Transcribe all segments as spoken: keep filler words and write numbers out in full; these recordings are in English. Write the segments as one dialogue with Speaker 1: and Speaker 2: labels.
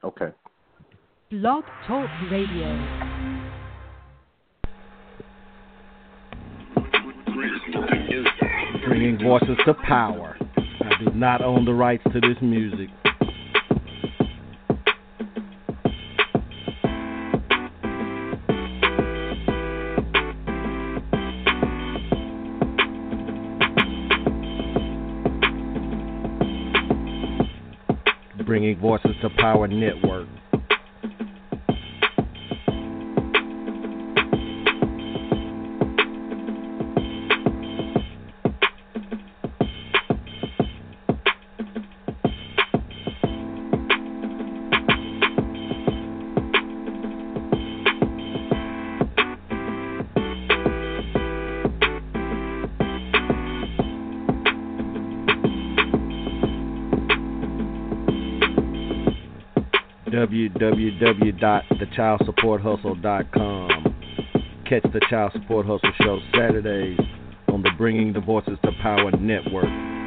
Speaker 1: Okay.
Speaker 2: Blog Talk Radio.
Speaker 3: Bringing voices to power. I do not own the rights to this music. Bringing Voices to Power Network. w w w dot the child support hustle dot com. Catch the Child Support Hustle Show Saturdays on the Bringing the Voices to Power Network.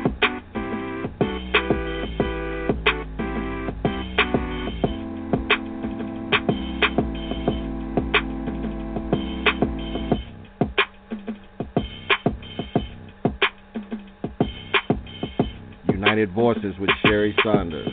Speaker 3: United Voices with Sherry Saunders.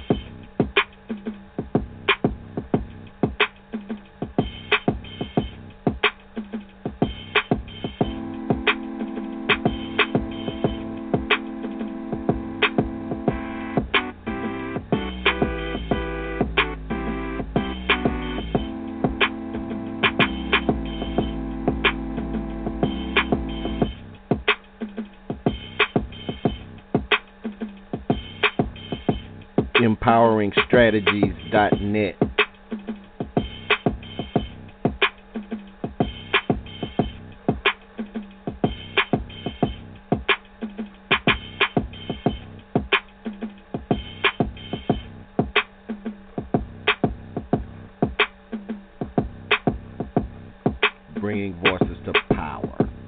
Speaker 3: empowering strategies dot net. Bringing voices to power.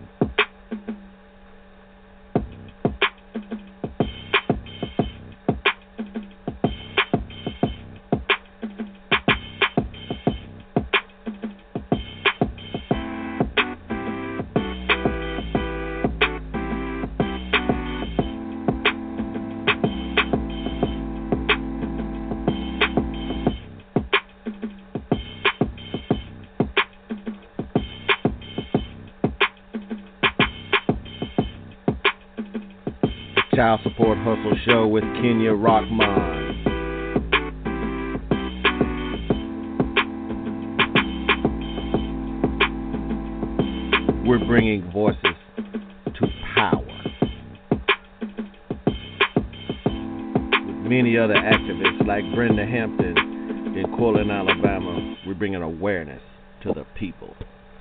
Speaker 3: Child Support Hustle Show with Kenya Rockman. We're bringing voices to power. With many other activists like Brenda Hampton in Courtland, Alabama, we're bringing awareness to the people.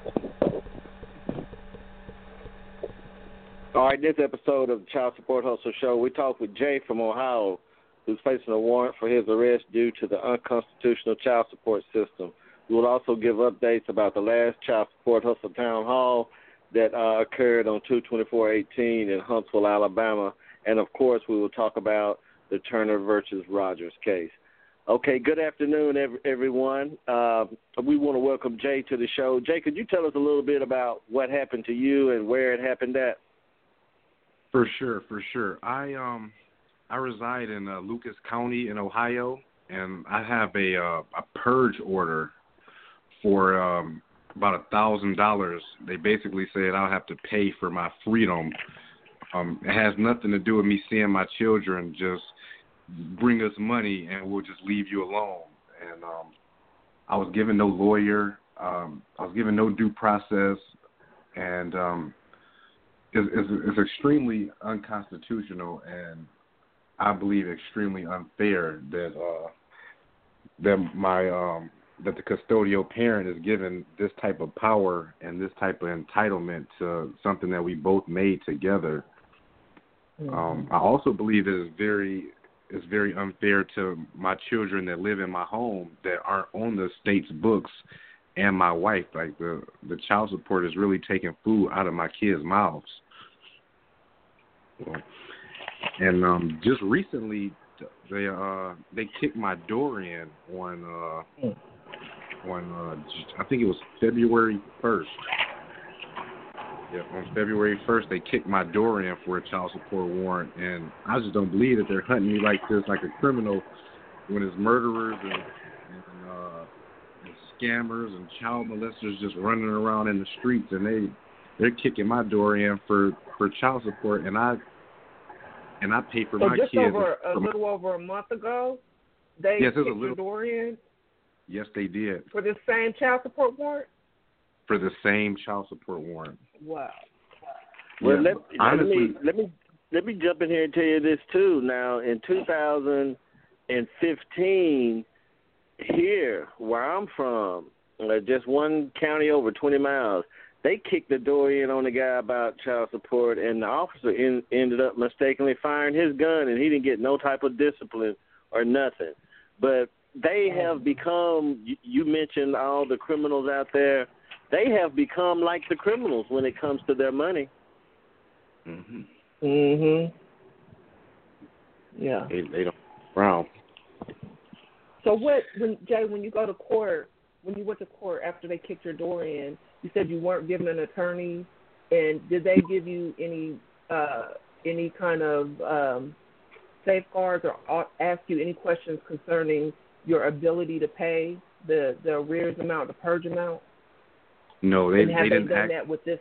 Speaker 4: All right, this episode of the Child Support Hustle Show, we talked with Jay from Ohio, who's facing a warrant for his arrest due to the unconstitutional child support system. We will also give updates about the last Child Support Hustle Town Hall that uh, occurred on two twenty-four eighteen in Huntsville, Alabama. And, of course, we will talk about the Turner versus Rogers case. Okay, good afternoon, ev- everyone. Uh, we want to welcome Jay to the show. Jay, could you tell us a little bit about what happened to you and where it happened at?
Speaker 1: For sure, for sure. I um I reside in uh, Lucas County in Ohio, and I have a uh, a purge order for um, about a thousand dollars. They basically said I'll have to pay for my freedom. Um, it has nothing to do with me seeing my children. Just bring us money, and we'll just leave you alone. And um, I was given no lawyer. Um, I was given no due process, and um, Is, is, is extremely unconstitutional, and I believe extremely unfair that uh, that my um, that the custodial parent is given this type of power and this type of entitlement to something that we both made together. Mm-hmm. Um, I also believe it is very it's very unfair to my children that live in my home that aren't on the state's books, and my wife. Like the the child support is really taking food out of my kids' mouths. And um, just recently, they uh they kicked my door in on uh mm. on uh I think it was February first. Yeah, on February first, they kicked my door in for a child support warrant, and I just don't believe that they're hunting me like this, like a criminal, when it's murderers and, and, uh, and scammers and child molesters just running around in the streets, and they they're kicking my door in for, for child support, and I and I pay for
Speaker 5: so
Speaker 1: my
Speaker 5: just
Speaker 1: kids.
Speaker 5: over a little over a month ago, they
Speaker 1: yes,
Speaker 5: kicked
Speaker 1: a little,
Speaker 5: your door in.
Speaker 1: Yes, they did.
Speaker 5: For the same child support warrant.
Speaker 1: For the same child support warrant.
Speaker 5: Wow.
Speaker 4: Well,
Speaker 1: yeah,
Speaker 4: let,
Speaker 1: honestly,
Speaker 4: let me let me let me jump in here and tell you this too. Now, in two thousand fifteen, here where I'm from, uh, just one county over twenty miles, they kicked the door in on the guy about child support, and the officer in, ended up mistakenly firing his gun, and he didn't get no type of discipline or nothing. But they have become. You, you mentioned all the criminals out there. They have become like the criminals when it comes to their money.
Speaker 1: Mhm.
Speaker 5: Mhm. Yeah.
Speaker 4: They, they don't. Wow.
Speaker 5: So what, when Jay, when you go to court, when you went to court after they kicked your door in, you said you weren't given an attorney, and did they give you any uh, any kind of um, safeguards or ask you any questions concerning your ability to pay the the arrears amount, the purge amount?
Speaker 1: No, they,
Speaker 5: and have
Speaker 1: they
Speaker 5: they
Speaker 1: didn't
Speaker 5: done
Speaker 1: act,
Speaker 5: that with this?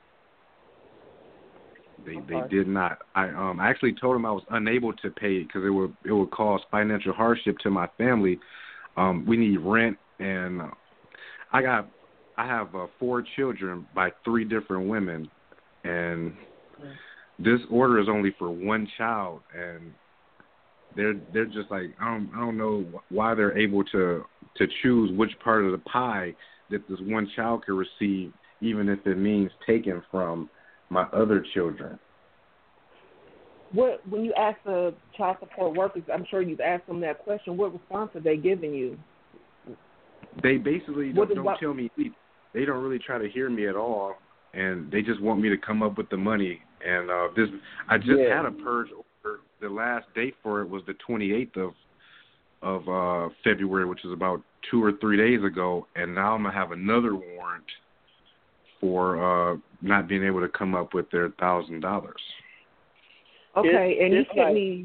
Speaker 1: They they did not. I um I actually told them I was unable to pay it because it would it would cause financial hardship to my family. Um, we need rent, and uh, I got I have uh, four children by three different women, and this order is only for one child, and they're they're just like I don't I don't know why they're able to to choose which part of the pie that this one child can receive, even if it means taken from my other children.
Speaker 5: What, when you ask the child support workers, I'm sure you've asked them that question, what response are they giving you?
Speaker 1: They basically
Speaker 5: what
Speaker 1: don't, don't
Speaker 5: what,
Speaker 1: tell me, they don't really try to hear me at all, and they just want me to come up with the money. And uh, this, I just
Speaker 5: yeah.
Speaker 1: had a purge order. The last date for it was the twenty-eighth of of uh, February, which is about two or three days ago, and now I'm going to have another warrant for uh, not being able to come up with their one thousand dollars.
Speaker 5: Okay,
Speaker 4: it,
Speaker 5: and you sent
Speaker 4: like,
Speaker 5: me...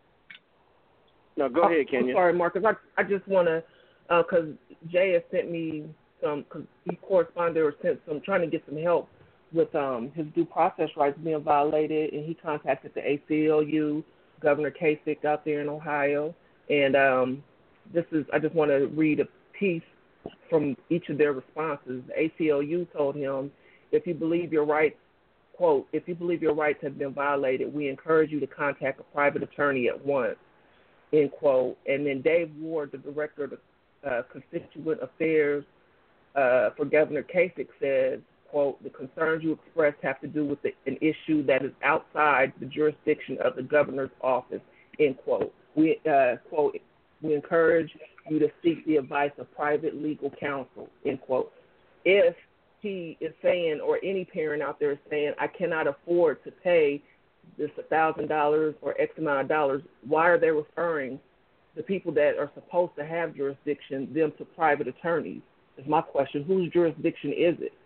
Speaker 4: No, go
Speaker 5: oh,
Speaker 4: ahead, Kenya.
Speaker 5: I'm sorry, Marcus. I, I just want to, because uh, Jay has sent me some, because he corresponded or sent some, trying to get some help with um, his due process rights being violated, and he contacted the A C L U, Governor Kasich out there in Ohio. And um, this is, I just want to read a piece from each of their responses. The A C L U told him, if you believe your rights, quote, if you believe your rights have been violated, we encourage you to contact a private attorney at once, end quote. And then Dave Ward, the director of the uh, Constituent Affairs uh, for Governor Kasich, says, quote, the concerns you expressed have to do with the, an issue that is outside the jurisdiction of the governor's office, end quote. We, uh, quote, we encourage you to seek the advice of private legal counsel, end quote. If he is saying, or any parent out there is saying, I cannot afford to pay this one thousand dollars or X amount of dollars, why are they referring the people that are supposed to have jurisdiction, them to private attorneys? Is my question. Whose jurisdiction is it?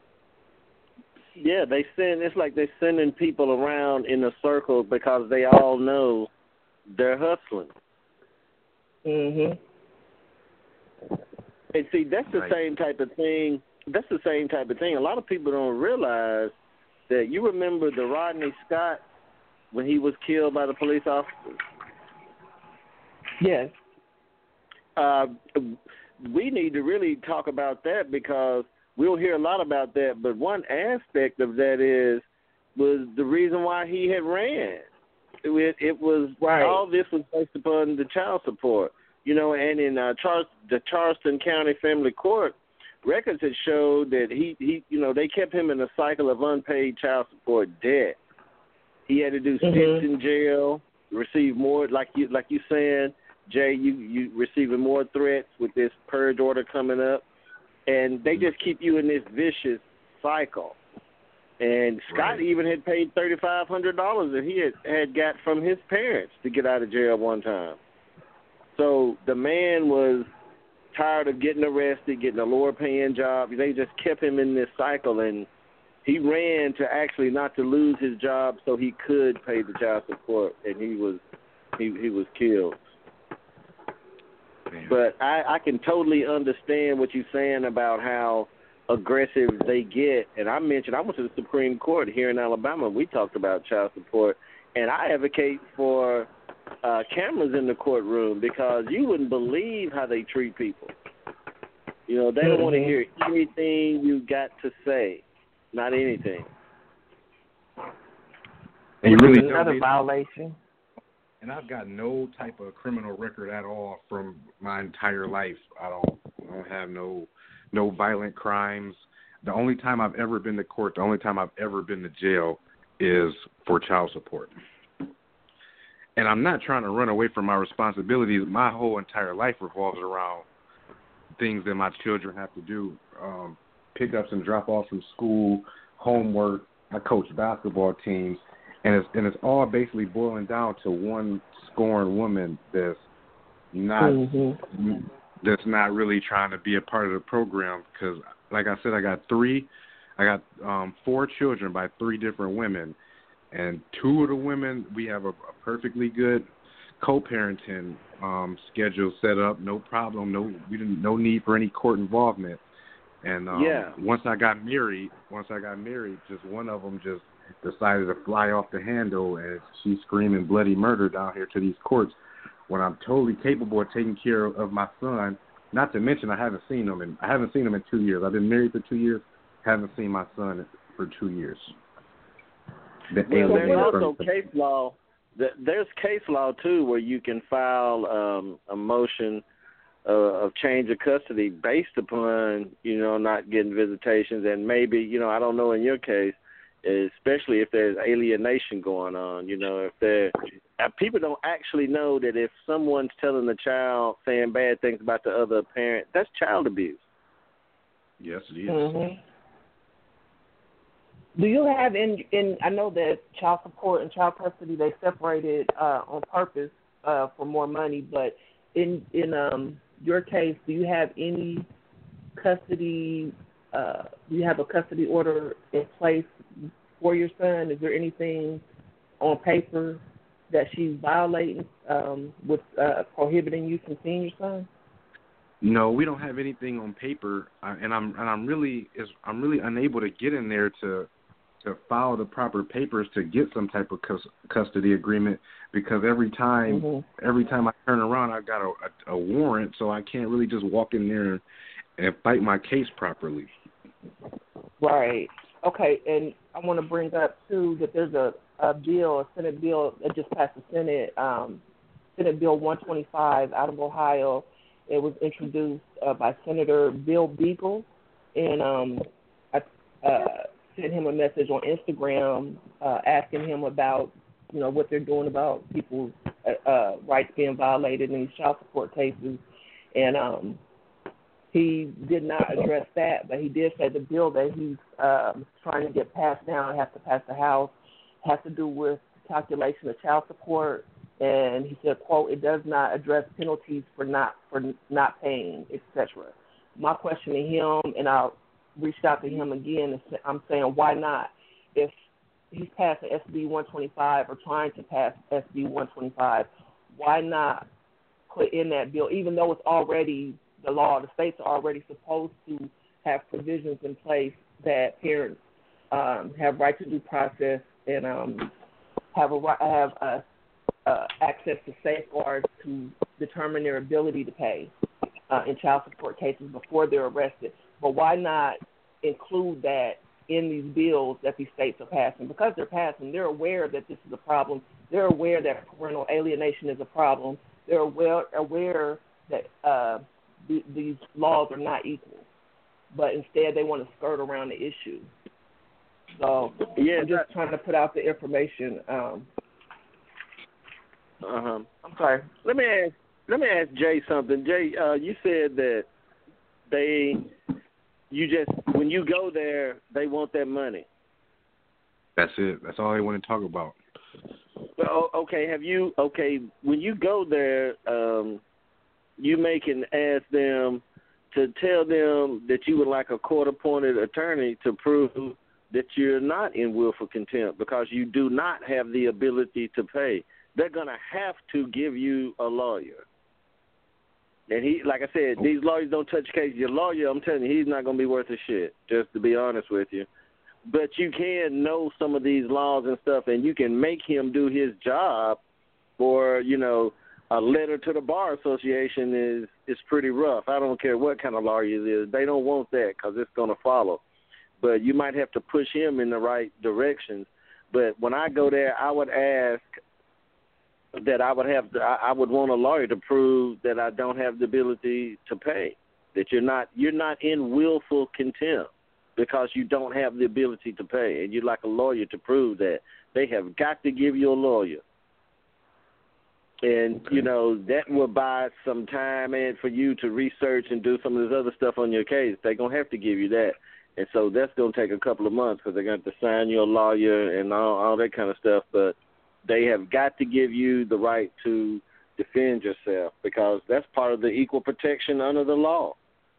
Speaker 4: Yeah, they send, it's like they're sending people around in a circle because they all know they're hustling.
Speaker 5: Mhm.
Speaker 4: And see, that's the
Speaker 1: Right.
Speaker 4: same type of thing. That's the same type of thing. A lot of people don't realize that. You remember the Rodney Scott when he was killed by the police officers?
Speaker 5: Yes.
Speaker 4: Uh, we need to really talk about that because we'll hear a lot about that. But one aspect of that is was the reason why he had ran. It, it was
Speaker 5: right.
Speaker 4: All this was based upon the child support, you know. And in uh, Char- the Charleston County Family Court, records had showed that he, he, you know, they kept him in a cycle of unpaid child support debt. He had to do stints
Speaker 5: mm-hmm.
Speaker 4: in jail, receive more, like you, like you saying, Jay, you you receiving more threats with this purge order coming up, and they just keep you in this vicious cycle. And Scott
Speaker 1: Right.
Speaker 4: even had paid thirty-five hundred dollars that he had, had got from his parents to get out of jail one time. So the man was tired of getting arrested, getting a lower paying job. They just kept him in this cycle, and he ran to actually not to lose his job so he could pay the child support, and he was he he was killed. Damn. But I, I can totally understand what you're saying about how aggressive they get. And I mentioned I went to the Supreme Court here in Alabama. We talked about child support, and I advocate for uh, cameras in the courtroom because you wouldn't believe how they treat people. You know, they don't mm-hmm. want to hear anything you got to say, not anything.
Speaker 1: And you really
Speaker 5: another violation.
Speaker 1: And I've got no type of criminal record at all from my entire life. I don't, I don't have no no violent crimes. The only time I've ever been to court, the only time I've ever been to jail is for child support. And I'm not trying to run away from my responsibilities. My whole entire life revolves around things that my children have to do, um, pickups and drop-offs from school, homework. I coach basketball teams. And it's and it's all basically boiling down to one scorned woman that's not mm-hmm. that's not really trying to be a part of the program. Because, like I said, I got three, I got um, four children by three different women, and two of the women we have a, a perfectly good co-parenting um, schedule set up, no problem, no we didn't no need for any court involvement. And um,
Speaker 4: yeah.
Speaker 1: once I got married, once I got married, just one of them just decided to fly off the handle, and she's screaming bloody murder down here to these courts when I'm totally capable of taking care of my son. Not to mention I haven't seen him, and I haven't seen him in two years. I've been married for two years, haven't seen my son for two years. The
Speaker 4: well, there's also case law. There's case law too, where you can file um, a motion uh, of change of custody based upon you know not getting visitations, and maybe you know I don't know in your case. Especially if there's alienation going on, you know, if there, people don't actually know that if someone's telling the child saying bad things about the other parent, that's child abuse.
Speaker 1: Yes, it is.
Speaker 5: Mm-hmm. Do you have in in? I know that child support and child custody they separated uh, on purpose uh, for more money, but in in um your case, do you have any custody? Uh, do you have a custody order in place for your son? Is there anything on paper that she's violating um, with uh, prohibiting you from seeing your son?
Speaker 1: No, we don't have anything on paper, uh, and I'm and I'm really is I'm really unable to get in there to to file the proper papers to get some type of cus- custody agreement because every time mm-hmm. every time I turn around, I've got a, a, a warrant, so I can't really just walk in there and, and fight my case properly.
Speaker 5: Right. Okay, and I want to bring up, too, that there's a, a bill, a Senate bill that just passed the Senate, um, Senate Bill one twenty-five out of Ohio. It was introduced uh, by Senator Bill Beagle, and um, I uh, sent him a message on Instagram uh, asking him about, you know, what they're doing about people's uh, uh, rights being violated in these child support cases, and um he did not address that, but he did say the bill that he's um, trying to get passed now, has to pass the House, has to do with calculation of child support. And he said, quote, it does not address penalties for not for not paying, et cetera. My question to him, and I reached out to him again, and I'm saying, why not? If he's passing S B one twenty-five or trying to pass S B one twenty-five, why not put in that bill, even though it's already the law, the states are already supposed to have provisions in place that parents um, have right to due process and um, have a have a, uh, access to safeguards to determine their ability to pay uh, in child support cases before they're arrested. But why not include that in these bills that these states are passing? Because they're passing, they're aware that this is a problem. They're aware that parental alienation is a problem. They're aware aware that uh, these laws are not equal, but instead they want to skirt around the issue. So yeah, I'm just that, trying to put out the information. Um,
Speaker 4: uh-huh.
Speaker 5: I'm sorry.
Speaker 4: Let me ask. Let me ask Jay something. Jay, uh, you said that they, you just when you go there, they want that money.
Speaker 1: That's it. That's all they want to talk about.
Speaker 4: Well, okay. Have you okay when you go there? Um, you may can ask them to tell them that you would like a court-appointed attorney to prove that you're not in willful contempt because you do not have the ability to pay. They're going to have to give you a lawyer. And he, like I said, these lawyers don't touch cases. Your lawyer, I'm telling you, he's not going to be worth a shit, just to be honest with you. But you can know some of these laws and stuff, and you can make him do his job. Or, you know, a letter to the Bar Association is, is pretty rough. I don't care what kind of lawyer it is. They don't want that because it's going to follow. But you might have to push him in the right directions. But when I go there, I would ask that I would have to, I, I would want a lawyer to prove that I don't have the ability to pay, that you're not you're not in willful contempt because you don't have the ability to pay, and you'd like a lawyer to prove that. They have got to give you a lawyer. And, okay. you know, that will buy some time and for you to research and do some of this other stuff on your case. They're going to have to give you that. And so that's going to take a couple of months because they're going to have to sign you a lawyer and all, all that kind of stuff. But they have got to give you the right to defend yourself because that's part of the equal protection under the law.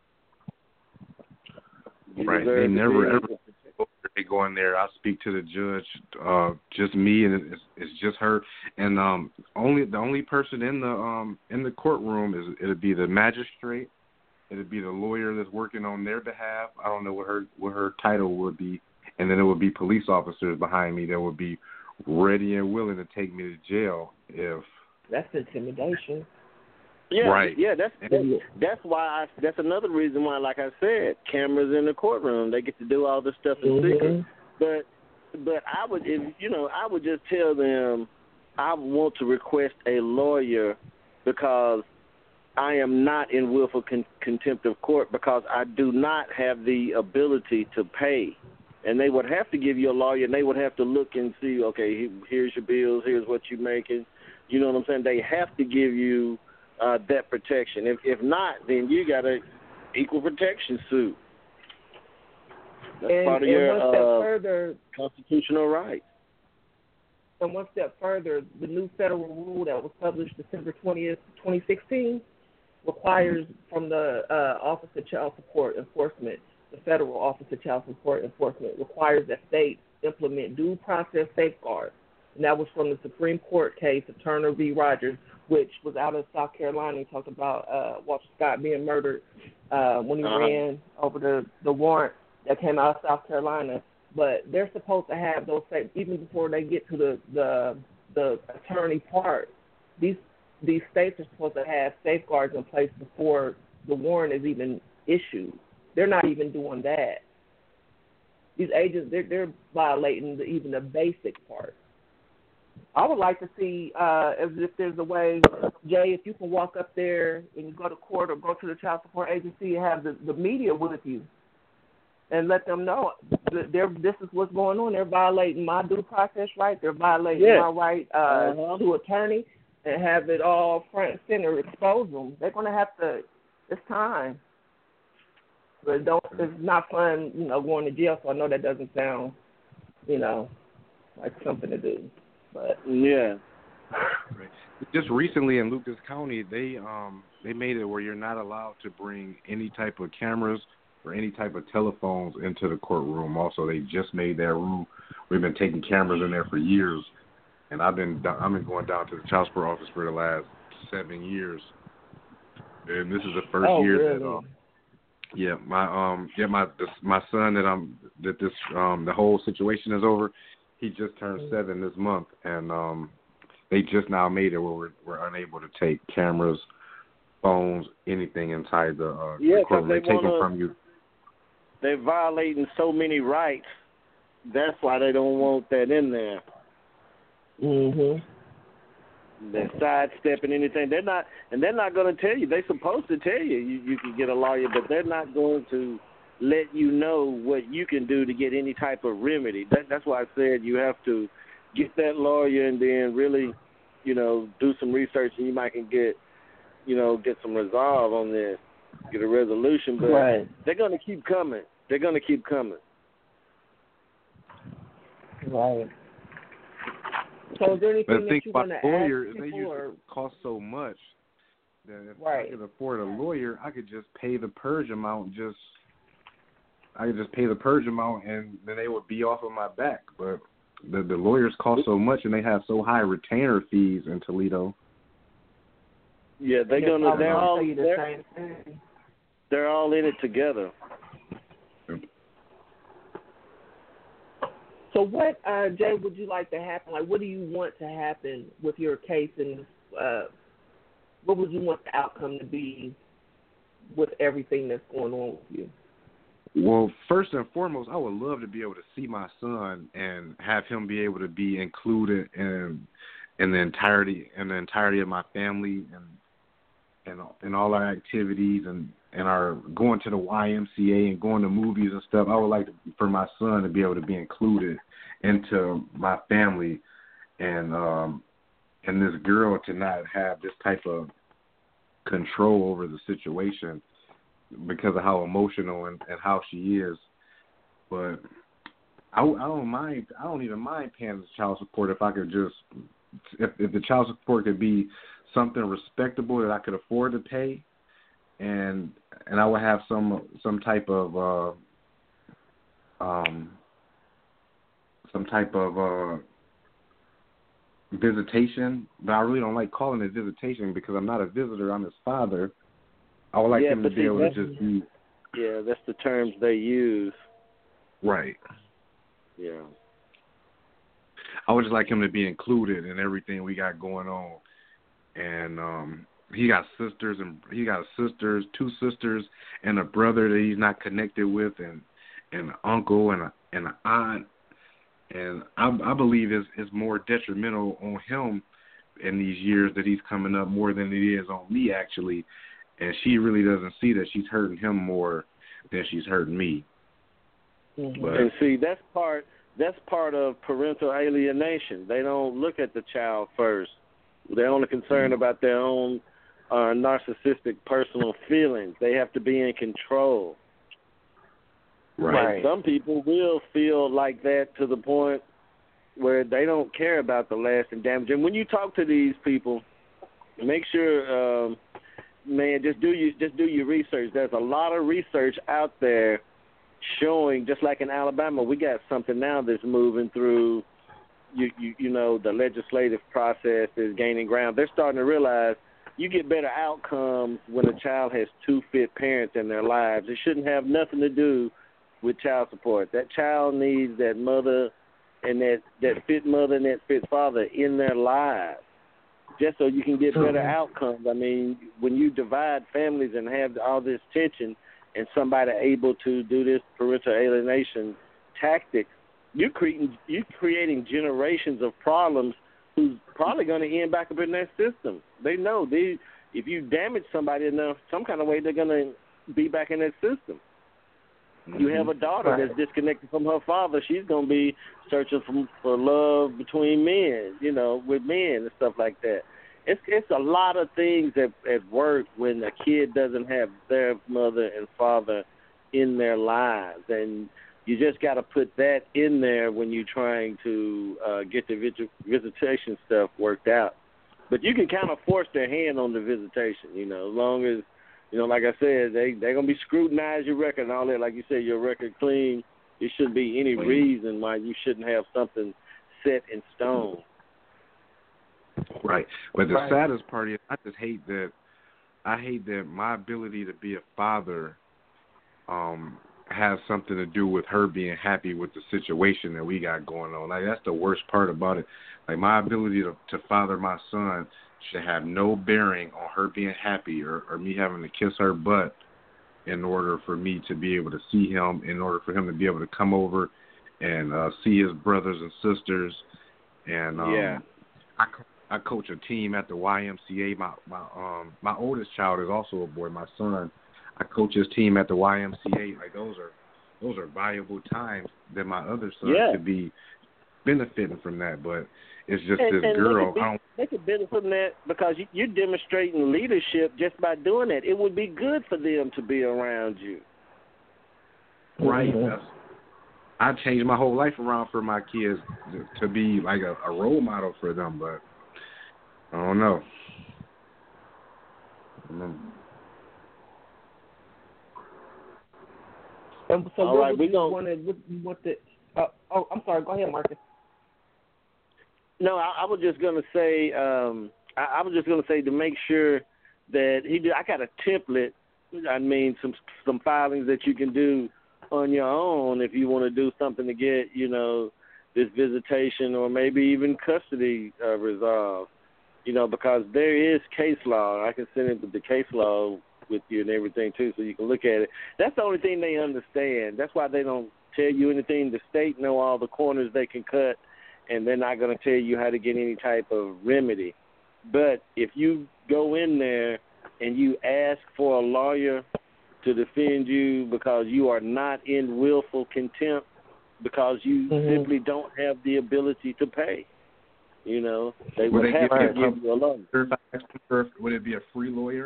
Speaker 4: You
Speaker 1: right. They never ever they go in there. I speak to the judge, uh, just me, and it's, it's just her. And um, only the only person in the um in the courtroom is it'll be the magistrate. It'll be the lawyer that's working on their behalf. I don't know what her what her title would be, and then it would be police officers behind me that would be ready and willing to take me to jail if
Speaker 5: that's intimidation.
Speaker 4: Yeah,
Speaker 1: right.
Speaker 4: Yeah, that's that's, that's why. I, that's another reason why, like I said, cameras in the courtroom. They get to do all this stuff in mm-hmm. secret. But but I would, if, you know, I would just tell them I want to request a lawyer because I am not in willful con- contempt of court because I do not have the ability to pay. And they would have to give you a lawyer, and they would have to look and see, okay, here's your bills, here's what you're making. You know what I'm saying? They have to give you uh, that protection. If if not, then you got a equal protection suit. That's
Speaker 5: and,
Speaker 4: part of
Speaker 5: and
Speaker 4: your
Speaker 5: one step
Speaker 4: uh,
Speaker 5: further,
Speaker 4: constitutional rights.
Speaker 5: And one step further, the new federal rule that was published December twentieth, twenty sixteen, requires from the uh, Office of Child Support Enforcement, the Federal Office of Child Support Enforcement requires that states implement due process safeguards. And that was from the Supreme Court case of Turner v. Rogers, which was out of South Carolina. He talked about uh, Walter Scott being murdered uh, when he uh-huh. ran over the, the warrant that came out of South Carolina. But they're supposed to have those safe, even before they get to the, the, the attorney part. These these states are supposed to have safeguards in place before the warrant is even issued. They're not even doing that. These agents, they're, they're violating the, even the basic part. I would like to see uh, if, if there's a way, Jay, if you can walk up there and you go to court or go to the child support agency and have the, the media with you and let them know that they're, this is what's going on. They're violating my due process right. They're violating
Speaker 4: yeah.
Speaker 5: my right uh, uh-huh. to attorney and have it all front and center, expose them. They're going to have to, it's time. But don't, it's not fun, you know, going to jail, so I know that doesn't sound, you know, like something to do. But
Speaker 4: yeah.
Speaker 1: Right. Just recently in Lucas County, they um they made it where you're not allowed to bring any type of cameras or any type of telephones into the courtroom. Also, they just made that rule. We've been taking cameras in there for years, and I've been I've been going down to the child support office for the last seven years, and this is the first
Speaker 5: oh,
Speaker 1: year
Speaker 5: really?
Speaker 1: that um yeah my um yeah my this, my son that I'm that this um the whole situation is over. He just turned seven this month, and um, they just now made it where we're, we're unable to take cameras, phones, anything inside the uh,
Speaker 4: yeah,
Speaker 1: the courtroom.
Speaker 4: They,
Speaker 1: they take
Speaker 4: wanna,
Speaker 1: them from you.
Speaker 4: They're violating so many rights. That's why they don't want that in there.
Speaker 5: Mm-hmm.
Speaker 4: They're sidestepping anything. They're not, and they're not going to tell you. They're supposed to tell you you, you can get a lawyer, but they're not going to let you know what you can do to get any type of remedy. That, that's why I said you have to get that lawyer and then really, you know, do some research, and you might can get, you know, get some resolve on this, get a resolution. But
Speaker 5: right.
Speaker 4: they're going to keep coming. They're going to keep coming.
Speaker 5: Right. So is there anything
Speaker 1: but I think
Speaker 5: that you're
Speaker 1: by
Speaker 5: going to
Speaker 1: lawyer,
Speaker 5: ask
Speaker 1: they
Speaker 5: people
Speaker 1: usually
Speaker 5: or...
Speaker 1: cost so much that if
Speaker 5: right.
Speaker 1: I could afford a lawyer, I could just pay the purge amount. Just I could just pay the purge amount, and then they would be off of my back. But the the lawyers cost so much, and they have so high retainer fees in Toledo.
Speaker 4: Yeah, they're
Speaker 5: They're
Speaker 4: gonna.
Speaker 5: probably
Speaker 4: They're
Speaker 5: gonna
Speaker 4: all.
Speaker 5: tell you the
Speaker 4: They're,
Speaker 5: same thing.
Speaker 4: they're all in it together.
Speaker 5: So what, uh, Jay, would you like to happen? Like, what do you want to happen with your case, and uh, what would you want the outcome to be with everything that's going on with you?
Speaker 1: Well, first and foremost, I would love to be able to see my son and have him be able to be included in in the entirety in the entirety of my family and and in all our activities and, and our going to the Y M C A and going to movies and stuff. I would like to, for my son to be able to be included into my family, and um, and this girl to not have this type of control over the situation because of how emotional and, and how she is. But I, I don't mind. I don't even mind paying the child support if I could just if, if the child support could be something respectable that I could afford to pay, and and I would have some some type of uh, um some type of uh, visitation. But I really don't like calling it visitation because I'm not a visitor. I'm his father. I would like
Speaker 4: yeah,
Speaker 1: him to
Speaker 4: but
Speaker 1: be
Speaker 4: see,
Speaker 1: able to just be
Speaker 4: yeah. That's the terms they use.
Speaker 1: right.
Speaker 4: Yeah.
Speaker 1: I would just like him to be included in everything we got going on. And um, he got sisters, and he got sisters, two sisters, and a brother that he's not connected with, and, and an uncle and a, and an aunt. And I, I believe it's, it's more detrimental on him in these years that he's coming up more than it is on me, actually. And she really doesn't see that she's hurting him more than she's hurting me.
Speaker 5: Mm-hmm.
Speaker 1: But,
Speaker 4: and see, that's part that's part of parental alienation. They don't look at the child first. They're only concerned about their own uh, narcissistic personal feelings. They have to be in control.
Speaker 1: right.
Speaker 4: And some people will feel like that to the point where they don't care about the lasting damage. And when you talk to these people, make sure, um, man, just do you just do your research. There's a lot of research out there showing, just like in Alabama, we got something now that's moving through. You, you you know, the legislative process is gaining ground. They're starting to realize you get better outcomes when a child has two fit parents in their lives. It shouldn't have nothing to do with child support. That child needs that mother and that, that fit mother and that fit father in their lives, just so you can get better mm-hmm. outcomes. I mean, when you divide families and have all this tension and somebody able to do this parental alienation tactic, You're creating you're creating generations of problems who's probably going to end back up in that system. They know they if you damage somebody enough, some kind of way they're going to be back in that system. Mm-hmm. You have a daughter right. that's disconnected from her father. She's going to be searching for, for love between men, you know, with men and stuff like that. It's it's a lot of things at, at work when a kid doesn't have their mother and father in their lives, and you just got to put that in there when you're trying to uh, get the vis- visitation stuff worked out. But you can kind of force their hand on the visitation, you know, as long as, you know, like I said, they, they're going to be scrutinize your record and all that. Like you said, your record clean. There shouldn't be any reason why you shouldn't have something set in stone.
Speaker 1: Right. But the
Speaker 5: right.
Speaker 1: saddest part is I just hate that, I hate that my ability to be a father um, has something to do with her being happy with the situation that we got going on. Like, that's the worst part about it. Like, my ability to, to father my son should have no bearing on her being happy or, or me having to kiss her butt in order for me to be able to see him, in order for him to be able to come over and uh, see his brothers and sisters. And um,
Speaker 4: yeah.
Speaker 1: I, I coach a team at the Y M C A. My my um my oldest child is also a boy. My son, I coach his team at the Y M C A. Like, those are those are valuable times that my other son
Speaker 4: yeah.
Speaker 1: could be benefiting from that. But it's just
Speaker 4: and,
Speaker 1: this
Speaker 4: and
Speaker 1: girl.
Speaker 4: They could, be,
Speaker 1: I don't,
Speaker 4: they could benefit from that because you, you're demonstrating leadership just by doing that. It would be good for them to be around you.
Speaker 1: Right. That's, I changed my whole life around for my kids to, to be like a, a role model for them, but I don't know. Mm-hmm.
Speaker 5: And so
Speaker 4: All
Speaker 5: what
Speaker 4: right,
Speaker 5: would
Speaker 4: we
Speaker 5: you
Speaker 4: gonna-
Speaker 5: want to, what, what the, uh, oh, I'm sorry, go ahead, Marcus.
Speaker 4: No, I, I was just gonna say, um, I, I was just gonna say to make sure that he did. I got a template. I mean, some some filings that you can do on your own if you want to do something to get, you know, this visitation or maybe even custody uh, resolved. You know, because there is case law. I can send it with the case law with you and everything too, so you can look at it. That's the only thing they understand. That's why they don't tell you anything. The state know all the corners they can cut, and they're not going to tell you how to get any type of remedy. But if you go in there and you ask for a lawyer to defend you because you are not in willful contempt, because you
Speaker 5: Mm-hmm.
Speaker 4: simply don't have the ability to pay, you know, they
Speaker 1: Would
Speaker 4: would
Speaker 1: they
Speaker 4: have
Speaker 1: give
Speaker 4: to
Speaker 1: you a
Speaker 4: give you a loan.
Speaker 1: If I asked them for- Would it be a free lawyer?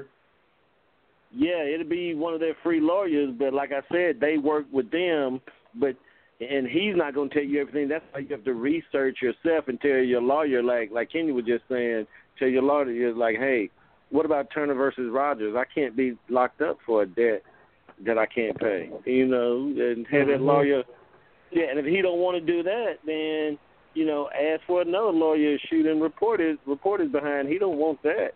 Speaker 4: Yeah, it'll be one of their free lawyers, but like I said, they work with them, but and he's not going to tell you everything. That's why you have to research yourself and tell your lawyer, like like Kenny was just saying, tell your lawyer, you're like, hey, what about Turner versus Rogers? I can't be locked up for a debt that I can't pay, you know, and have that
Speaker 5: Mm-hmm.
Speaker 4: lawyer. Yeah, and if he don't want to do that, then, you know, ask for another lawyer, shoot and report his, report his behind. He don't want that.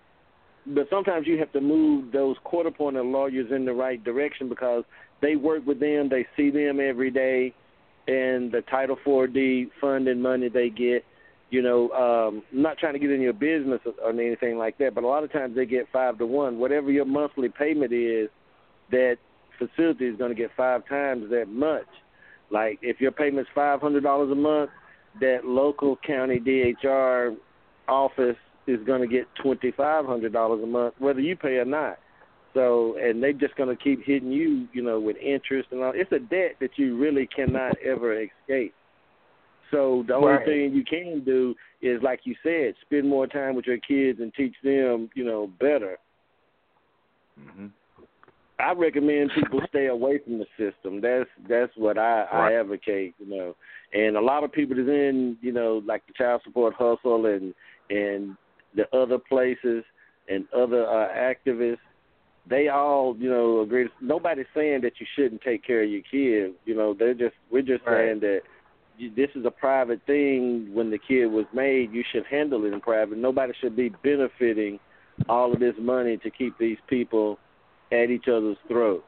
Speaker 4: But sometimes you have to move those court-appointed lawyers in the right direction because they work with them, they see them every day, and the Title four D funding money they get, you know, um, I'm not trying to get in your business or, or anything like that, but a lot of times they get five to one. Whatever your monthly payment is, that facility is going to get five times that much. Like if your payment's five hundred dollars a month, that local county D H R office is going to get twenty-five hundred dollars a month, whether you pay or not. So, and they're just going to keep hitting you, you know, with interest and all. It's a debt that you really cannot ever escape. So the only
Speaker 5: Right.
Speaker 4: thing you can do is, like you said, spend more time with your kids and teach them, you know, better.
Speaker 1: Mm-hmm.
Speaker 4: I recommend people stay away from the system. That's that's what I,
Speaker 1: Right.
Speaker 4: I advocate, you know. And a lot of people that's in, you know, like the child support hustle and and the other places and other uh, activists, they all, you know, agree. Nobody's saying that you shouldn't take care of your kids. You know, they're just we're just
Speaker 5: Right.
Speaker 4: saying that you, this is a private thing. When the kid was made, you should handle it in private. Nobody should be benefiting all of this money to keep these people at each other's throat.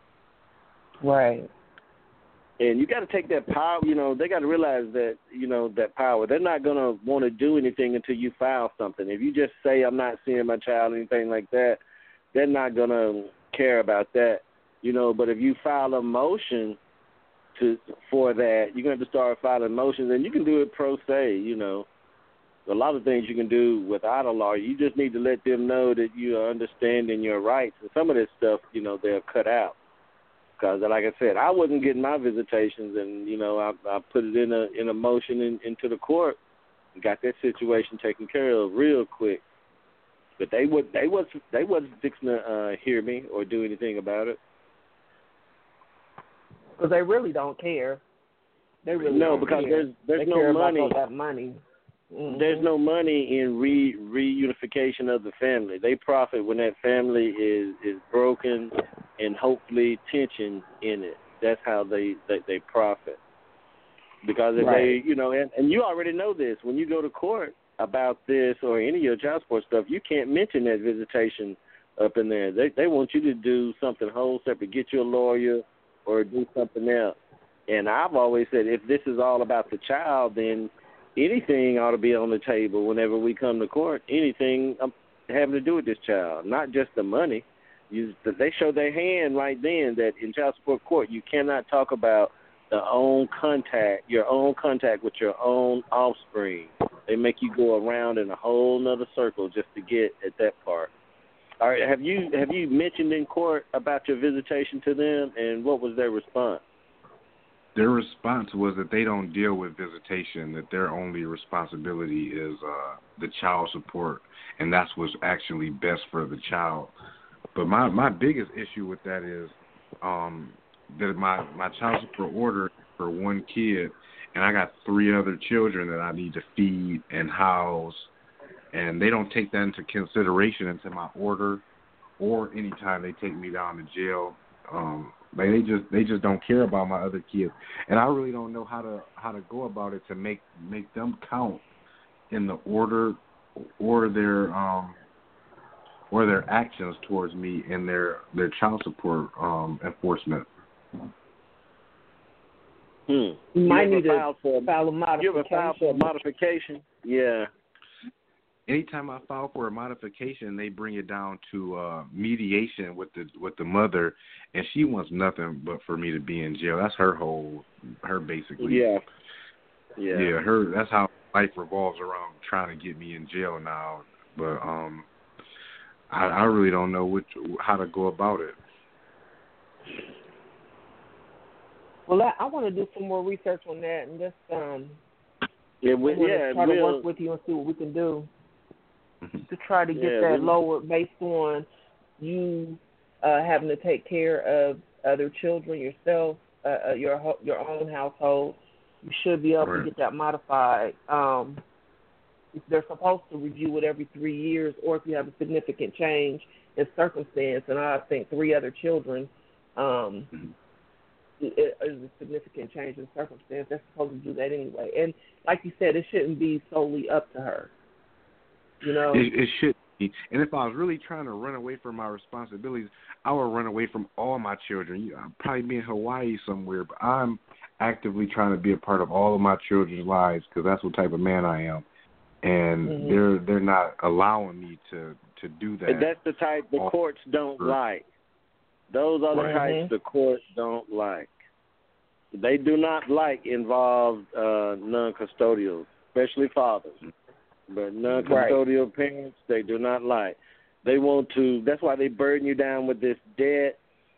Speaker 5: Right.
Speaker 4: And you got to take that power, you know, they got to realize that, you know, that power. They're not going to want to do anything until you file something. If you just say, I'm not seeing my child, anything like that, they're not going to care about that, you know. But if you file a motion to for that, you're going to have to start filing motions, and you can do it pro se, you know. A lot of things you can do without a lawyer. You just need to let them know that you are understanding your rights. And some of this stuff, you know, they'll cut out. Because, like I said, I wasn't getting my visitations, and, you know, I, I put it in a in a motion in, into the court and got that situation taken care of real quick. But they would they was they wasn't fixing to uh, hear me or do anything about it.
Speaker 5: Because they really don't care. They really
Speaker 4: No,
Speaker 5: don't
Speaker 4: because
Speaker 5: care.
Speaker 4: there's there's
Speaker 5: they
Speaker 4: no
Speaker 5: care
Speaker 4: money.
Speaker 5: About all that money. Mm-hmm.
Speaker 4: There's no money in re reunification of the family. They profit when that family is, is broken and hopefully tension in it. That's how they, they, they profit. Because if
Speaker 5: Right.
Speaker 4: they, you know, and, and you already know this, when you go to court about this or any of your child support stuff, you can't mention that visitation up in there. They they want you to do something whole separate, get you a lawyer or do something else. And I've always said if this is all about the child, then anything ought to be on the table whenever we come to court, anything having to do with this child, not just the money. You, they show their hand right then that in child support court you cannot talk about the own contact, your own contact with your own offspring. They make you go around in a whole nother circle just to get at that part. All right, have you have you mentioned in court about your visitation to them, and what was their response?
Speaker 1: Their response was that they don't deal with visitation, that their only responsibility is uh, the child support, and that's what's actually best for the child. But my, my biggest issue with that is um, that my, my child support order for one kid, and I got three other children that I need to feed and house, and they don't take that into consideration into my order. or anytime they take me down to jail. Um, like they just they just don't care about my other kids, and I really don't know how to how to go about it to make make them count in the order or their um or their actions towards me in their their child support um enforcement.
Speaker 4: Hmm.
Speaker 5: You might
Speaker 4: you
Speaker 5: need to
Speaker 4: file for
Speaker 5: file a
Speaker 4: you
Speaker 5: modification.
Speaker 4: ever file for a modification? Yeah.
Speaker 1: Anytime I file for a modification, they bring it down to uh, mediation with the with the mother, and she wants nothing but for me to be in jail. That's her whole, her basically.
Speaker 4: Yeah. Yeah.
Speaker 1: Yeah, her. That's how life revolves around trying to get me in jail now. But um, I, I really don't know which how to go about it.
Speaker 5: Well, I, I want to do some more research on that and just um,
Speaker 4: Yeah. We,
Speaker 5: I want
Speaker 4: yeah.
Speaker 5: to try
Speaker 4: we'll,
Speaker 5: to work with you and see what we can do to try to get
Speaker 4: Yeah,
Speaker 5: that
Speaker 4: we-
Speaker 5: lowered based on you uh, having to take care of other children yourself, uh, uh, your ho- your own household. You should be able
Speaker 1: Right.
Speaker 5: to get that modified. Um, if they're supposed to review it every three years, or if you have a significant change in circumstance, and I think three other children um, it is a significant change in circumstance. They're supposed to do that anyway. And like you said, it shouldn't be solely up to her. You know,
Speaker 1: It, it should be. And if I was really trying to run away from my responsibilities, I would run away from all my children. You know, I'd probably be in Hawaii somewhere, but I'm actively trying to be a part of all of my children's lives because that's what type of man I am. And
Speaker 5: Mhm.
Speaker 1: they're they're not allowing me to, to do that.
Speaker 4: And that's the type the
Speaker 1: all-
Speaker 4: courts don't
Speaker 1: Right.
Speaker 4: like. Those are the
Speaker 5: Mhm.
Speaker 4: types the courts don't like. They do not like involved uh, non-custodials, especially fathers. But non-custodial right. parents, they do not like. They want to. That's why they burden you down with this debt.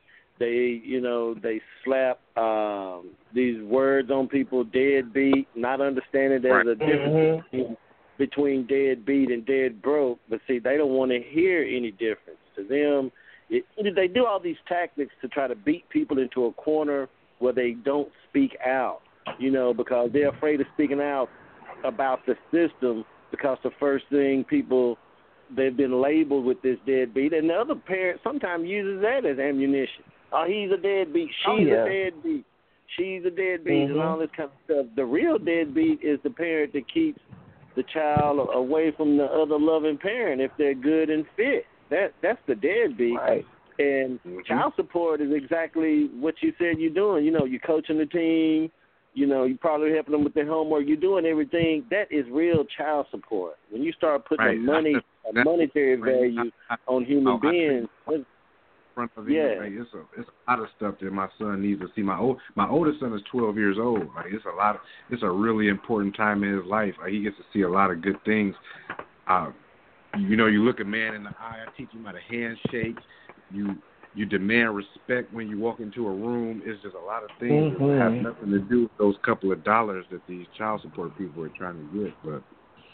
Speaker 4: They, you know, they slap um, these words on people, deadbeat, not understanding there's
Speaker 1: Right.
Speaker 4: a difference
Speaker 5: Mhm.
Speaker 4: between, between deadbeat and dead broke. But see, they don't want to hear any difference. To them, it, they do all these tactics to try to beat people into a corner where they don't speak out, you know, because they're afraid of speaking out about the system. Because the first thing people, they've been labeled with this deadbeat, and the other parent sometimes uses that as ammunition. Oh, he's a deadbeat. She's
Speaker 5: Oh, yeah.
Speaker 4: a deadbeat. She's a deadbeat,
Speaker 5: Mhm.
Speaker 4: and all this kind of stuff. The real deadbeat is the parent that keeps the child away from the other loving parent if they're good and fit. That that's the deadbeat.
Speaker 5: Right.
Speaker 4: And
Speaker 1: Mm-hmm.
Speaker 4: child support is exactly what you said you're doing. You know, you're coaching the team. You know, you're probably helping them with their homework. You're doing everything. That is real child support. When you start putting
Speaker 1: Right.
Speaker 4: a money, a
Speaker 1: That's-
Speaker 4: monetary value
Speaker 1: I, I,
Speaker 4: on human
Speaker 1: I, I
Speaker 4: beings,
Speaker 1: in front of
Speaker 4: Yeah.
Speaker 1: you, like, it's a it's a lot of stuff that my son needs to see. My old my oldest son is twelve years old. Like it's a lot. Of, it's a really important time in his life. Like, he gets to see a lot of good things. Uh, you know, you look a man in the eye. I teach him how to handshake. You you demand respect when you walk into a room. It's just a lot of things
Speaker 5: Mhm.
Speaker 1: that have nothing to do with those couple of dollars that these child support people are trying to get. But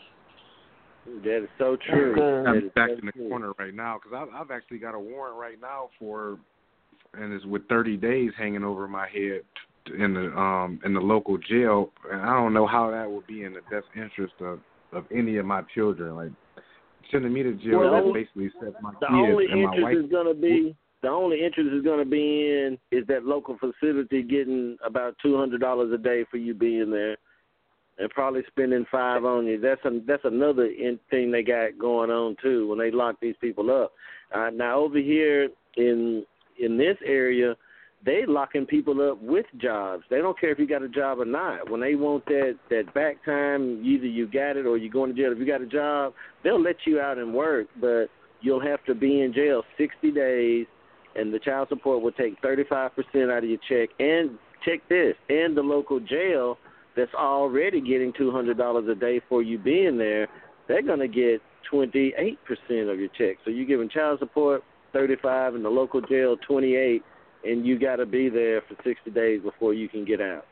Speaker 4: that is so true.
Speaker 5: Okay.
Speaker 4: That
Speaker 1: I'm
Speaker 4: is
Speaker 1: back
Speaker 4: so
Speaker 1: in the
Speaker 4: true.
Speaker 1: corner right now because I've, I've actually got a warrant right now for, and it's with thirty days hanging over my head in the um in the local jail, and I don't know how that would be in the best interest of, of any of my children. Like sending me to jail,
Speaker 4: Well,
Speaker 1: that
Speaker 4: the-
Speaker 1: basically sets my
Speaker 4: The
Speaker 1: kids
Speaker 4: only
Speaker 1: and my
Speaker 4: interest
Speaker 1: wife.
Speaker 4: is going to be the only interest is going to be in is that local facility getting about two hundred dollars a day for you being there, and probably spending five on you. That's a, that's another in, thing they got going on too when they lock these people up. Uh, now over here in in this area, they locking people up with jobs. They don't care if you got a job or not. When they want that that back time, either you got it or you're going to jail. If you got a job, they'll let you out and work, but you'll have to be in jail sixty days, and the child support will take thirty-five percent out of your check. And check this, and the local jail that's already getting two hundred dollars a day for you being there, they're going to get twenty-eight percent of your check. So you're giving child support thirty-five and the local jail twenty-eight, and you got to be there for sixty days before you can get out.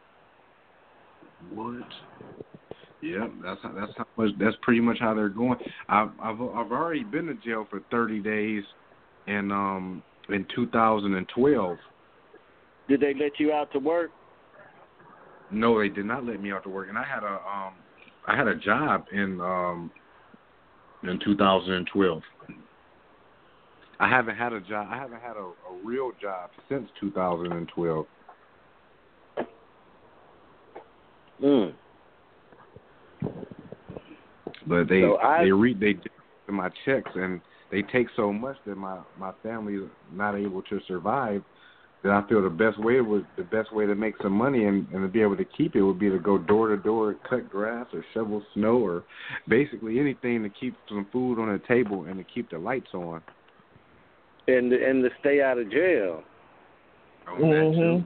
Speaker 1: What? Yep, that's how, that's how much. That's pretty much how they're going. I've I've I've already been to jail for thirty days, in um in two thousand twelve.
Speaker 4: Did they let you out to work?
Speaker 1: No, they did not let me out to work, and I had a um I had a job in um in two thousand twelve. I haven't had a job. I haven't had a, a real job since two thousand twelve.
Speaker 4: Mm.
Speaker 1: But they
Speaker 4: So I,
Speaker 1: they read they do my checks, and they take so much that my my family is not able to survive. That I feel the best way was the best way to make some money and, and to be able to keep it would be to go door to door, cut grass or shovel snow or basically anything to keep some food on the table and to keep the lights on.
Speaker 4: and and to stay out of jail.
Speaker 5: Mm-hmm.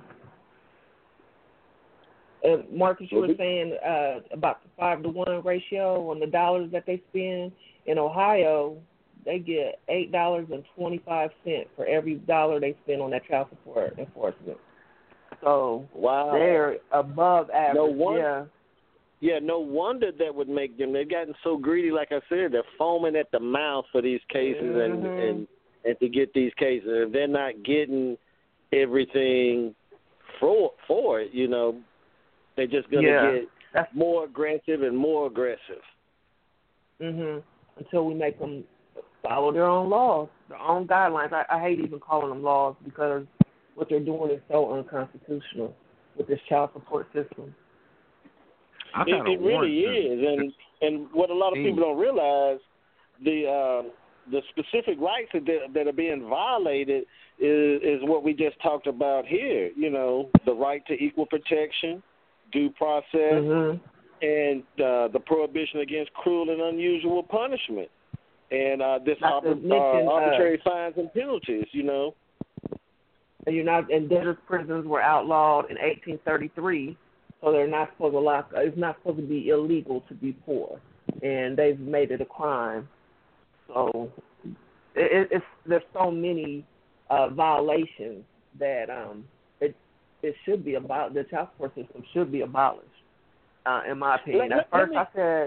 Speaker 5: And Marcus, you were saying uh, about the five to one ratio on the dollars that they spend in Ohio. They get eight dollars and twenty five cents for every dollar they spend on that child support enforcement. So
Speaker 4: wow,
Speaker 5: they're above average.
Speaker 4: No wonder,
Speaker 5: yeah.
Speaker 4: yeah, no wonder that would make them. They've gotten so greedy. Like I said, they're foaming at the mouth for these cases
Speaker 5: mm-hmm.
Speaker 4: and, and and to get these cases. If they're not getting everything for for it, you know, they're just gonna
Speaker 5: yeah.
Speaker 4: get
Speaker 5: That's,
Speaker 4: more aggressive and more aggressive.
Speaker 5: Mhm. Until we make them follow their own laws, their own guidelines. I, I hate even calling them laws because what they're doing is so unconstitutional with this child support system.
Speaker 1: I've
Speaker 4: It,
Speaker 1: got a
Speaker 4: it really
Speaker 1: warrant
Speaker 4: is, and and what a lot of people don't realize, the uh, the specific rights that that are being violated is is what we just talked about here. You know, the right to equal protection, due process,
Speaker 5: mm-hmm. and
Speaker 4: uh, the prohibition against cruel and unusual punishment. And uh, this
Speaker 5: Not to
Speaker 4: arbit-
Speaker 5: mention,
Speaker 4: uh, arbitrary
Speaker 5: uh,
Speaker 4: fines and penalties, you know.
Speaker 5: And you're not, and debtors' prisons were outlawed in eighteen thirty-three, so they're not supposed to lock. It's not supposed to be illegal to be poor, and they've made it a crime. So it, it's there's so many uh, violations that um, it it should be about the child support system should be abolished, uh, in my opinion.
Speaker 4: Let,
Speaker 5: At first,
Speaker 4: me,
Speaker 5: I said,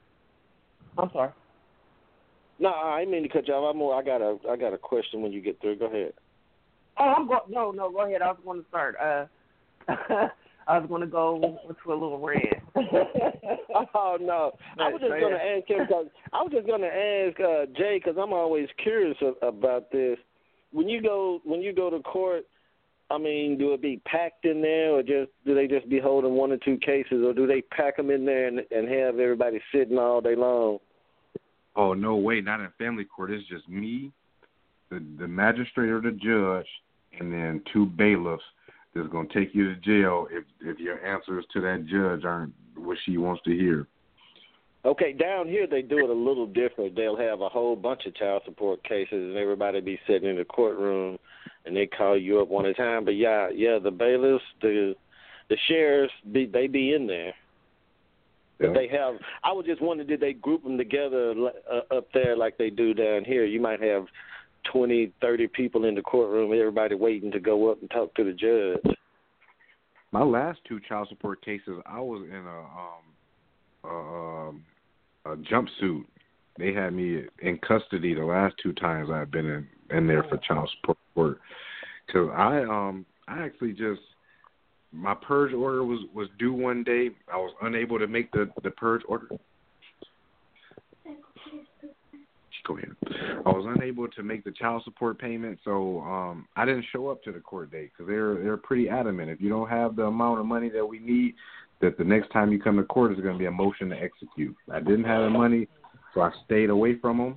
Speaker 5: I'm sorry.
Speaker 4: No, I didn't mean to cut you off. I'm more, I got a I got a question when you get through. Go ahead.
Speaker 5: Oh, I'm go- no, no, go ahead. I was going to start. Uh, I was going to go into a little rant.
Speaker 4: Oh no, I was just going to ask him because I was just going to ask uh, Jay because I'm always curious of, about this. When you go when you go to court, I mean, do it be packed in there, or just do they just be holding one or two cases, or do they pack them in there and, and have everybody sitting all day long?
Speaker 1: Oh, no way, not in family court. It's just me, the the magistrate or the judge, and then two bailiffs that's going to take you to jail if if your answers to that judge aren't what she wants to hear.
Speaker 4: Okay, down here they do it a little different. They'll have a whole bunch of child support cases, and everybody be sitting in the courtroom, and they call you up one at a time. But, yeah, yeah, the bailiffs, the the sheriffs, be, they be in there. But they have, I was just wondering, did they group them together uh, up there like they do down here? You might have twenty, thirty people in the courtroom, everybody waiting to go up and talk to the judge.
Speaker 1: My last two child support cases, I was in a, um, a, um, a jumpsuit. They had me in custody the last two times I've been in, in there for child support. Because I, um, I actually just, my purge order was, was due one day. I was unable to make the, the purge order. Go ahead. I was unable to make the child support payment, so um, I didn't show up to the court date because they're they're pretty adamant. If you don't have the amount of money that we need, that the next time you come to court is going to be a motion to execute. I didn't have the money, so I stayed away from them.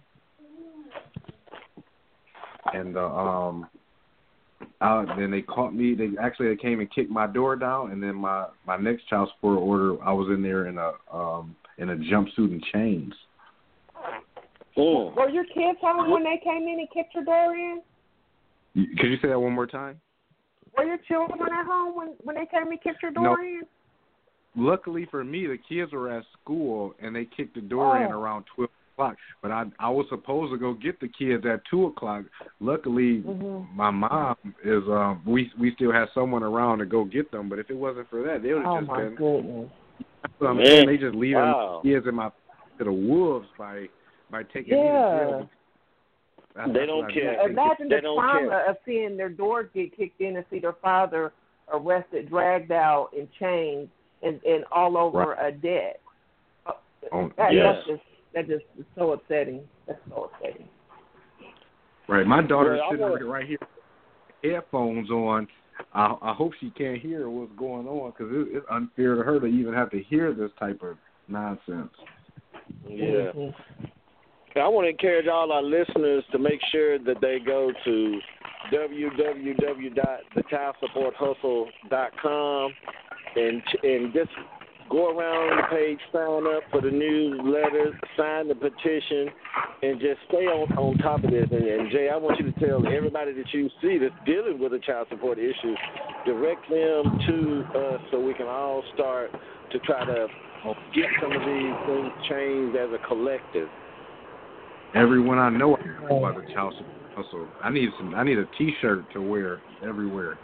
Speaker 1: And uh, um, I, then they caught me. They actually they came and kicked my door down, and then my, my next child support order, I was in there in a um, in a jumpsuit and chains.
Speaker 4: Mm.
Speaker 5: Were your kids home when they came in and kicked your door in?
Speaker 1: Could you say that one more time?
Speaker 5: Were your children at home when, when they came and kicked your door
Speaker 1: no.
Speaker 5: in?
Speaker 1: Luckily for me, the kids were at school, and they kicked the door
Speaker 5: oh.
Speaker 1: in around twelve o'clock. But I I was supposed to go get the kids at two o'clock. Luckily,
Speaker 5: mm-hmm.
Speaker 1: my mom is um we we still had someone around to go get them. But if it wasn't for that, they would have
Speaker 5: oh
Speaker 1: just
Speaker 5: my
Speaker 1: been.
Speaker 5: Goodness.
Speaker 1: That's what I'm saying. They just leaving
Speaker 4: wow.
Speaker 1: my kids in my to the wolves by by taking
Speaker 5: yeah.
Speaker 1: me to jail. That's,
Speaker 4: they
Speaker 1: that's
Speaker 4: don't care.
Speaker 5: Yeah, imagine
Speaker 4: they
Speaker 5: the
Speaker 4: don't
Speaker 5: trauma
Speaker 4: care.
Speaker 5: of seeing their doors get kicked in and see their father arrested, dragged out in chains, and, and all over
Speaker 1: right.
Speaker 5: a debt.
Speaker 1: Oh,
Speaker 5: that,
Speaker 4: yes.
Speaker 5: That's just that just is so upsetting. That's so upsetting.
Speaker 1: Right. My daughter's
Speaker 4: Well,
Speaker 1: sitting
Speaker 4: wanna...
Speaker 1: right here, headphones on. I, I hope she can't hear what's going on because it, it's unfair to her to even have to hear this type of nonsense.
Speaker 4: Yeah. Mm-hmm. I want to encourage all our listeners to make sure that they go to w w w dot the child support hustle dot com and and just go around the page, sign up for the newsletter, sign the petition, and just stay on, on top of this. And, and, Jay, I want you to tell everybody that you see that's dealing with a child support issue, direct them to us so we can all start to try to get some of these things changed as a collective.
Speaker 1: Everyone I know about the child support hustle. I need some. I need a T-shirt to wear everywhere.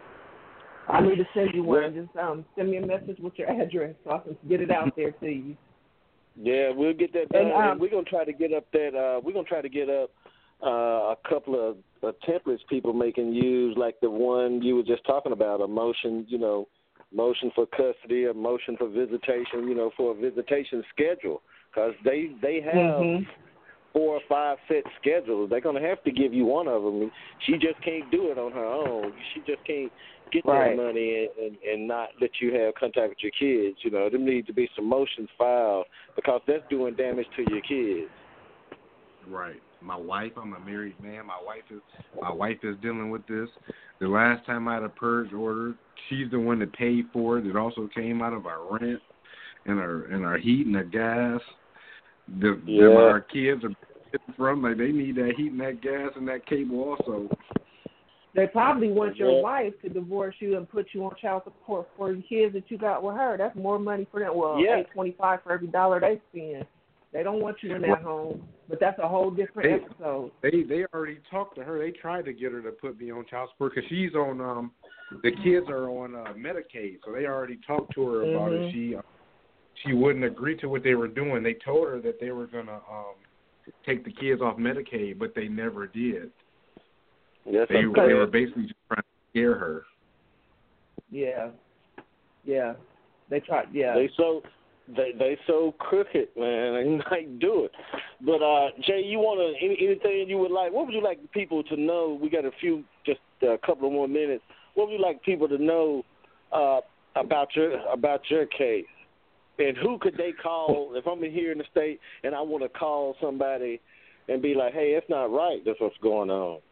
Speaker 5: I need to send you one. Just um, send me a message with your address so I can get it out there to you.
Speaker 4: Yeah, we'll get that done.
Speaker 5: And, um,
Speaker 4: and we're gonna try to get up that. Uh, we're gonna try to get up uh, a couple of uh, templates people may can use, like the one you were just talking about, a motion. You know, motion for custody, a motion for visitation. You know, for a visitation schedule, because they they have. Mm-hmm. four or five set schedules. They're going to have to give you one of them. She just can't do it on her own. She just can't get
Speaker 5: right.
Speaker 4: that money and, and, and not let you have contact with your kids. You know, there need to be some motions filed because that's doing damage to your kids.
Speaker 1: Right. My wife, I'm a married man. My wife is my wife is dealing with this. The last time I had a purge order, she's the one that paid for it. It also came out of our rent and our and our heat and our gas. The,
Speaker 4: yeah.
Speaker 1: the, our kids are from like they need that heat and that gas and that cable also.
Speaker 5: They probably want your
Speaker 4: yeah.
Speaker 5: wife to divorce you and put you on child support for the kids that you got with her. That's more money for them. Well,
Speaker 4: yeah.
Speaker 5: eight twenty five for every dollar they spend. They don't want you in that home, but that's a whole different
Speaker 1: they,
Speaker 5: episode.
Speaker 1: They they already talked to her. They tried to get her to put me on child support because she's on. Um, the kids are on uh, Medicaid, so they already talked to her about
Speaker 5: mm-hmm.
Speaker 1: it. She. Uh, She wouldn't agree to what they were doing. They told her that they were going to um, take the kids off Medicaid, but they never did.
Speaker 4: Yes,
Speaker 1: they, they were basically just trying to scare her.
Speaker 5: Yeah, yeah. They tried. Yeah.
Speaker 4: They so they they so crooked, man. They might do it. But uh, Jay, you want to any, anything you would like? What would you like people to know? We got a few, just a couple of more minutes. What would you like people to know uh, about your about your case? And who could they call if I'm here in the state and I want to call somebody and be like, hey, it's not right. That's what's going on.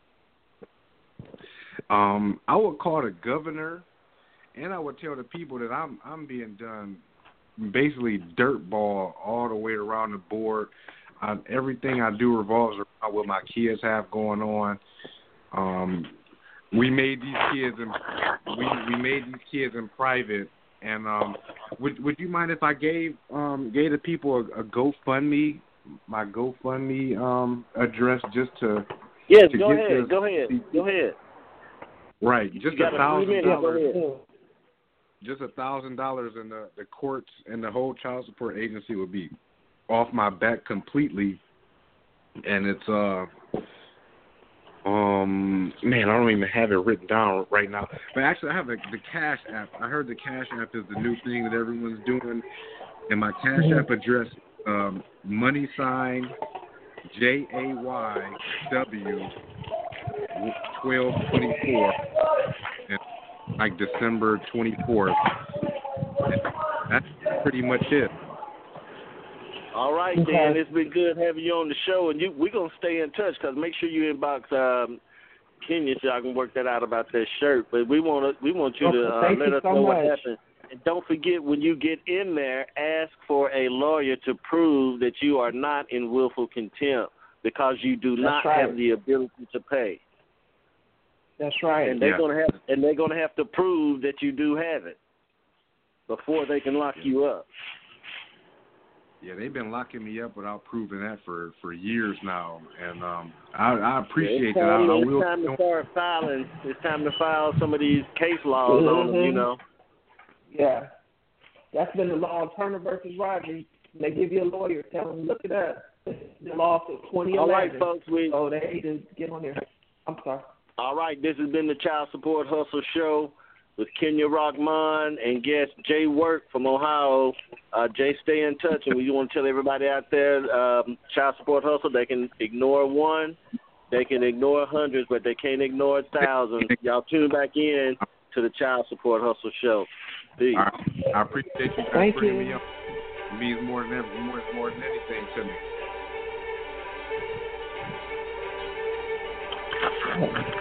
Speaker 1: Um, I would call the governor, and I would tell the people that I'm I'm being done basically dirtball all the way around the board. Uh, everything I do revolves around what my kids have going on. Um, we made these kids in we we made these kids in private. And um, would would you mind if I gave um, gave the people a, a GoFundMe, my GoFundMe um, address just to
Speaker 4: yes,
Speaker 1: to
Speaker 4: go
Speaker 1: get
Speaker 4: ahead,
Speaker 1: this,
Speaker 4: go ahead, go ahead.
Speaker 1: Right, just a thousand dollars, just a thousand dollars, and the the courts and the whole child support agency would be off my back completely. And it's uh. Um, man, I don't even have it written down right now. But actually, I have a, the Cash App. I heard the Cash App is the new thing that everyone's doing. And my Cash App address, um, money sign J A Y W twelve twenty four, like December twenty fourth. That's pretty much it.
Speaker 4: All right,
Speaker 5: okay.
Speaker 4: Dan, it's been good having you on the show, and you, we're going to stay in touch because make sure you inbox um, Kenya so I can work that out about that shirt. But we want to, we want you
Speaker 5: okay,
Speaker 4: to uh, let
Speaker 5: you
Speaker 4: us
Speaker 5: so
Speaker 4: know
Speaker 5: much.
Speaker 4: what happened. And don't forget, when you get in there, ask for a lawyer to prove that you are not in willful contempt because you do
Speaker 5: That's
Speaker 4: not
Speaker 5: right.
Speaker 4: have the ability to pay.
Speaker 5: That's right.
Speaker 4: And they're
Speaker 1: yeah.
Speaker 4: going to have, and they're going to have to prove that you do have it before they can lock you up.
Speaker 1: Yeah, they've been locking me up without proving that for, for years now, and um, I, I appreciate
Speaker 4: yeah,
Speaker 1: that. I, I
Speaker 4: it's
Speaker 1: will.
Speaker 4: time to start filing. It's time to file some of these case laws
Speaker 5: mm-hmm.
Speaker 4: on them, you know.
Speaker 5: Yeah, that's been the law of Turner versus Rogers. They give you a lawyer, tell them look it up. The law for twenty eleven.
Speaker 4: All right, folks, we.
Speaker 5: Oh, they need to get on there. I'm sorry.
Speaker 4: All right, this has been the Child Support Hustle Show with Kenya Rockman and guest Jay Work from Ohio. Uh, Jay, stay in touch, and we want to tell everybody out there, um, Child Support Hustle, they can ignore one, They can ignore hundreds, but they can't ignore thousands. Y'all tune back in to the Child Support Hustle Show. Peace.
Speaker 1: I, I appreciate you guys
Speaker 5: Thank
Speaker 1: bringing
Speaker 5: you.
Speaker 1: me up. It means more than more, more than anything to me.